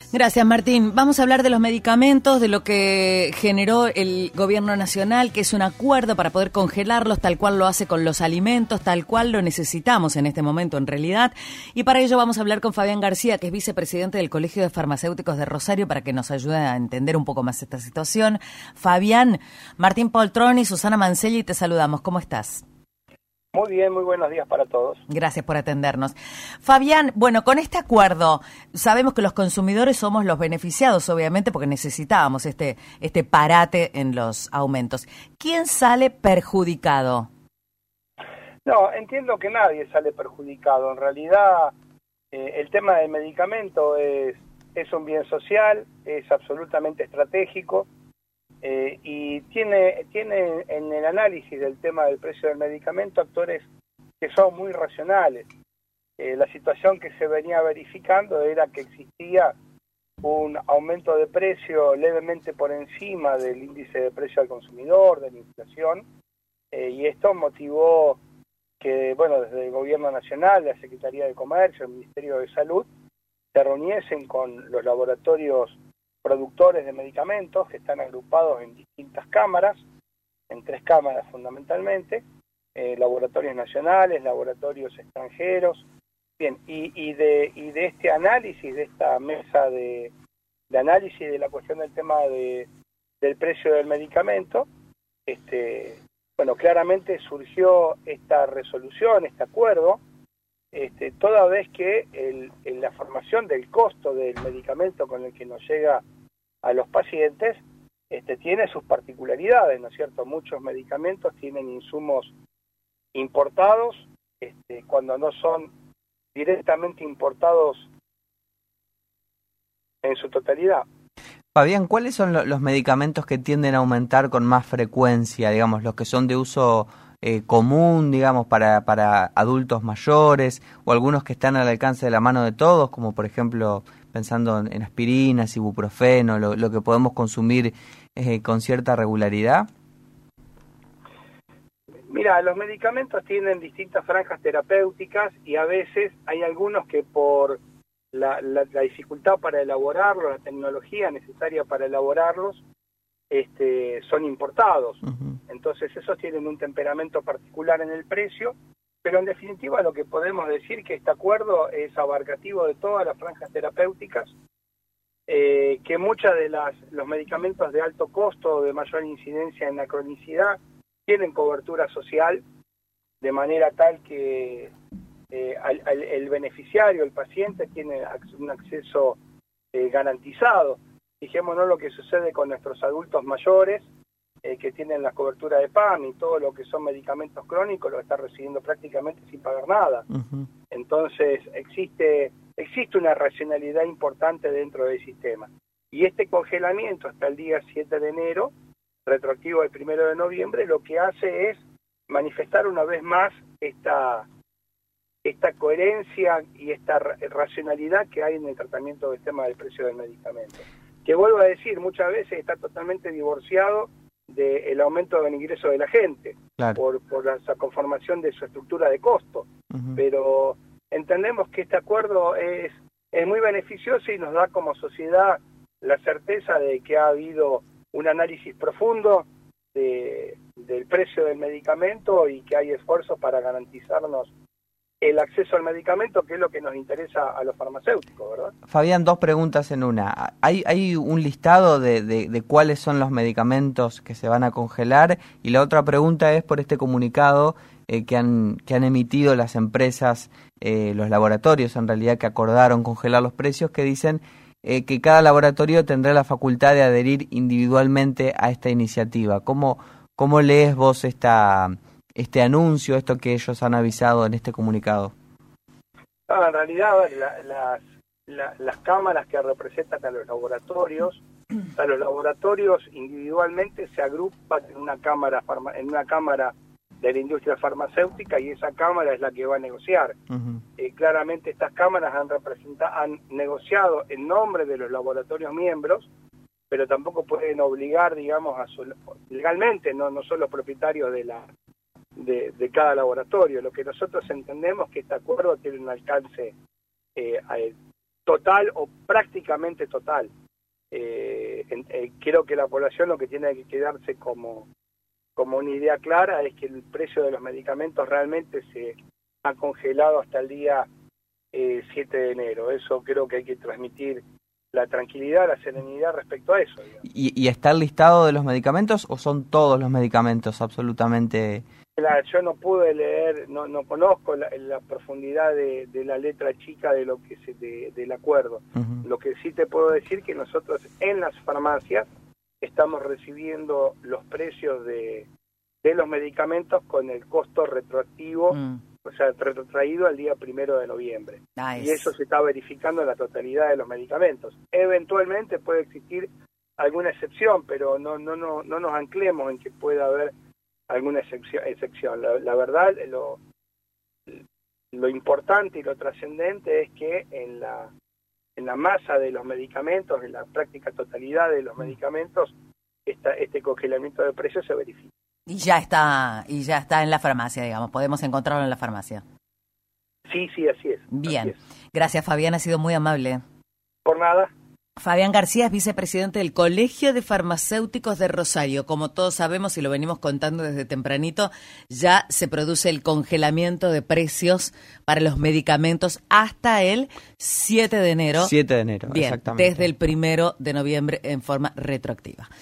Gracias, Martín. Vamos a hablar de los medicamentos, de lo que generó el gobierno nacional, que es un acuerdo para poder congelarlos, tal cual lo hace con los alimentos, tal cual lo necesitamos en este momento en realidad. Y para ello vamos a hablar con Fabián García, que es vicepresidente del Colegio de Farmacéuticos de Rosario, para que nos ayude a entender un poco más esta situación. Fabián, Martín Poltroni y Susana Mancelli, te saludamos. ¿Cómo estás? Muy bien, muy buenos días para todos. Gracias por atendernos. Fabián, bueno, con este acuerdo sabemos que los consumidores somos los beneficiados, obviamente, porque necesitábamos este parate en los aumentos. ¿Quién sale perjudicado? No, entiendo que nadie sale perjudicado. En realidad, el tema del medicamento es un bien social, es absolutamente estratégico. Y tiene en el análisis del tema del precio del medicamento actores que son muy racionales. La situación que se venía verificando era que existía un aumento de precio levemente por encima del índice de precio al consumidor, de la inflación, y esto motivó que, bueno, desde el Gobierno Nacional, la Secretaría de Comercio, el Ministerio de Salud, se reuniesen con los laboratorios productores de medicamentos que están agrupados en distintas cámaras, en 3 cámaras fundamentalmente, laboratorios nacionales, laboratorios extranjeros, bien, y de este análisis, de esta mesa de análisis de la cuestión del tema del precio del medicamento, bueno, claramente surgió esta resolución, este acuerdo, toda vez que la formación del costo del medicamento con el que nos llega a los pacientes tiene sus particularidades, ¿no es cierto? Muchos medicamentos tienen insumos importados, cuando no son directamente importados en su totalidad. Fabián, ¿cuáles son los medicamentos que tienden a aumentar con más frecuencia, digamos, los que son de uso común, digamos, para adultos mayores, o algunos que están al alcance de la mano de todos, como por ejemplo, pensando en aspirinas, ibuprofeno, lo que podemos consumir con cierta regularidad? Mira, los medicamentos tienen distintas franjas terapéuticas y a veces hay algunos que por la dificultad para elaborarlos, la tecnología necesaria para elaborarlos, son importados. Uh-huh. Entonces esos tienen un temperamento particular en el precio, pero en definitiva lo que podemos decir que este acuerdo es abarcativo de todas las franjas terapéuticas, que muchas de los medicamentos de alto costo o de mayor incidencia en la cronicidad tienen cobertura social, de manera tal que el beneficiario, el paciente, tiene un acceso garantizado. Fijémonos lo que sucede con nuestros adultos mayores, que tienen la cobertura de PAM y todo lo que son medicamentos crónicos, lo está recibiendo prácticamente sin pagar nada. Uh-huh. Entonces existe una racionalidad importante dentro del sistema. Y este congelamiento hasta el día 7 de enero, retroactivo al 1 de noviembre, lo que hace es manifestar una vez más esta coherencia y esta racionalidad que hay en el tratamiento del tema del precio del medicamento. Que vuelvo a decir, muchas veces está totalmente divorciado del aumento del ingreso de la gente, claro, por la conformación de su estructura de costo. Uh-huh. Pero entendemos que este acuerdo es muy beneficioso y nos da como sociedad la certeza de que ha habido un análisis profundo del precio del medicamento y que hay esfuerzos para garantizarnos el acceso al medicamento, que es lo que nos interesa a los farmacéuticos, ¿verdad? Fabián, 2 preguntas en una. ¿Hay un listado de cuáles son los medicamentos que se van a congelar? Y la otra pregunta es por este comunicado que han emitido las empresas, los laboratorios en realidad, que acordaron congelar los precios, que dicen que cada laboratorio tendrá la facultad de adherir individualmente a esta iniciativa. ¿Cómo lees vos este anuncio, esto que ellos han avisado en este comunicado? No, en realidad, a ver, las cámaras que representan a los laboratorios individualmente se agrupan en una cámara de la industria farmacéutica, y esa cámara es la que va a negociar. Uh-huh. Claramente estas cámaras han negociado en nombre de los laboratorios miembros, pero tampoco pueden obligar, digamos, legalmente, no son los propietarios de cada laboratorio. Lo que nosotros entendemos que este acuerdo tiene un alcance total o prácticamente total. Creo que la población lo que tiene que quedarse como una idea clara es que el precio de los medicamentos realmente se ha congelado hasta el día 7 de enero. Eso creo que hay que transmitir la tranquilidad, la serenidad respecto a eso. ¿Y está el listado de los medicamentos o son todos los medicamentos absolutamente? Yo no pude leer, no conozco la profundidad de la letra chica de lo que del acuerdo. Lo que sí te puedo decir que nosotros en las farmacias estamos recibiendo los precios de los medicamentos con el costo retroactivo, o sea, retrotraído al día 1 de noviembre. Nice. Y eso se está verificando en la totalidad de los medicamentos. Eventualmente puede existir alguna excepción, pero no nos anclemos en que pueda haber alguna excepción. La verdad, lo importante y lo trascendente es que en la masa de los medicamentos, en la práctica totalidad de los medicamentos, este congelamiento de precios se verifica. Y ya está en la farmacia, digamos, podemos encontrarlo en la farmacia. Sí, así es. Bien, así es. Gracias Fabián, ha sido muy amable. Por nada. Fabián García es vicepresidente del Colegio de Farmacéuticos de Rosario. Como todos sabemos y lo venimos contando desde tempranito, ya se produce el congelamiento de precios para los medicamentos hasta el 7 de enero. 7 de enero, bien, exactamente. Desde el 1 de noviembre en forma retroactiva.